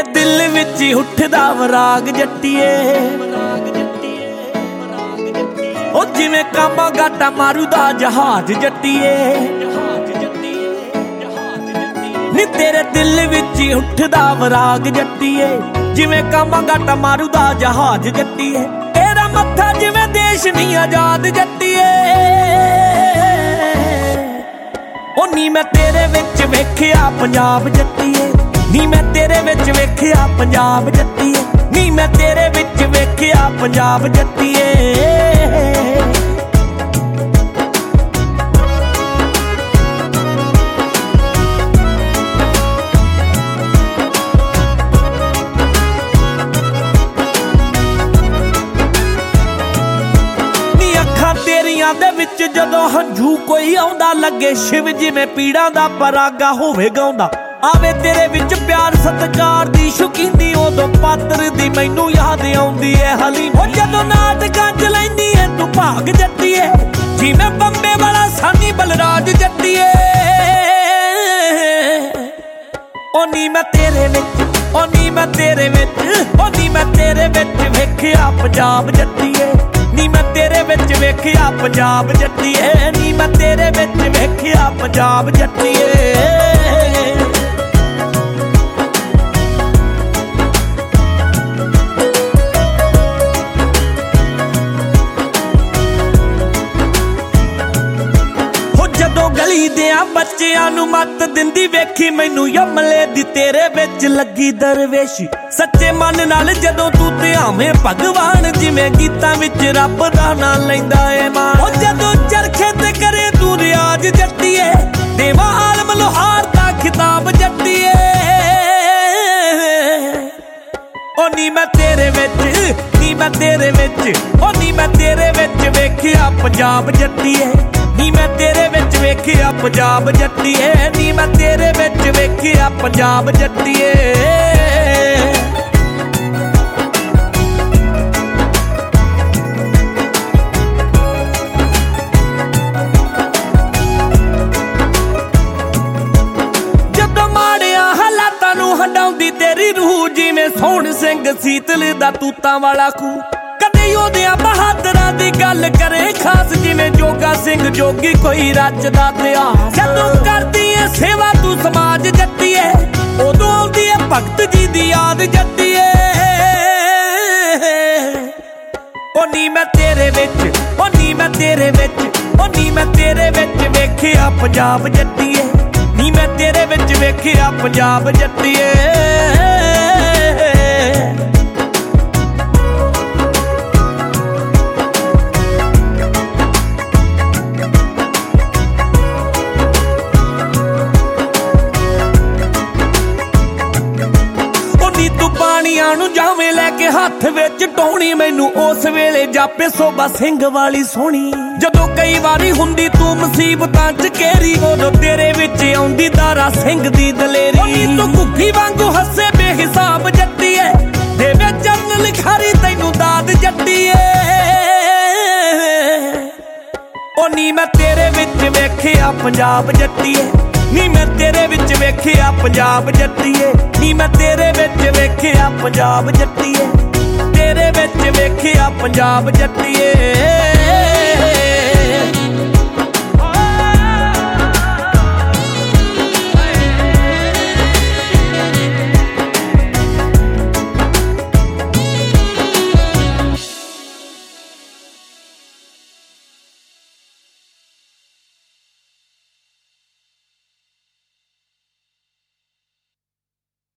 तेरे दिल विच उठदा वराग जट्टिए ओ जिवें कामा गाटा मारू दा जहाज जट्टिए नी तेरे दिल विच उठदा वराग जट्टिए जिवें कामा गाटा मारू दा जहाज जट्टिए तेरा मत्था जिवें देश नहीं आजाद जट्टिए ओ नी मैं तेरे विच वेखिया पंजाब जट्टिए नी मैं तेरे विच वेखिया पंजाब जट्टिए नी मैं तेरे विच वेखिया पंजाब जट्टिए तेरियां दे विच जदों हंझू कोई आउंदा लगे शिव जिवें पीड़ां दा परागा होवे गाउंदा आवे तेरे विच प्यार सत्कार दी शौकीनी उदों पात्र दी मैनू याद आउंदी है हलीम ओ जदों नाटकां च लैंदी है तू भाग जट्टिए जिवें बंबे वाला सानी बलराज जट्टिए ओ नी मैं तेरे विच ओ नी मैं तेरे विच ओ नी मैं तेरे विच वेखिया पंजाब जट्टिए नी मैं तेरे विच वेखिया पंजाब जट्टिए नी मैं तेरे विच वेखिया पंजाब जट्टिए जदों गली दियां बच्चियां नूं मत दिंदी वेखी मैनू यमले दी तेरे विच लगी दरवेशी सच्चे मन नाल जदों तू ध्यावें भगवान जिवें गीतां विच रब दा नां लैंदा ए मान ओ जदों चरखे ते करे तू रियाज जट्टिए देवा आलम लोहार दा खिताब जट्टिए ओ नी मैं तेरे विच नी मैं तेरे विच ओ नी मैं तेरे विच वेखिया पंजाब जट्टिए नी मैं तेरे विच वेखिया पंजाब जट्टिए नी मैं तेरे विच वेखिया पंजाब जट्टिए जदों माड़ियां हालातां नूं हंडाउंदी तेरी रूह जिवें सोहण सिंह सीतल दा तूतां वाला खूह योधिया बहादुरां दी गल करे खास जिवें जोगा सिंह जोगी कोई रचदा इतिहास जदों करदी है सेवा तू समाज जट्टिए उदों आउंदी है भगत जी दी याद जट्टिए ओ नी मैं तेरे विच ओ नी मैं तेरे विच ओ नी मैं तेरे विच वेखिया पंजाब जट्टिए नी मैं तेरे विच वेखिया पंजाब जट्टिए जावे लैके हाथ विच टोणी मैनू उस वेले जापे सोबा सिंह वाली सोहनी जदों कई वारी हुंदी तू मुसीबतां च घेरी उदों तेरे विच आउंदी दारा सिंह दी दलेरी तू घुग्गी वांगू हसे बेहिसाब जट्टिए देवे चरण लिखारी तैनू दाद जट्टिए ओ नी मैं तेरे विच वेखिया पंजाब जट्टिए नी मैं तेरे विच वेखिया पंजाब जट्टिए नी मैं तेरे विच वेखिया पंजाब जट्टिए तेरे विच वेखिया पंजाब जट्टिए।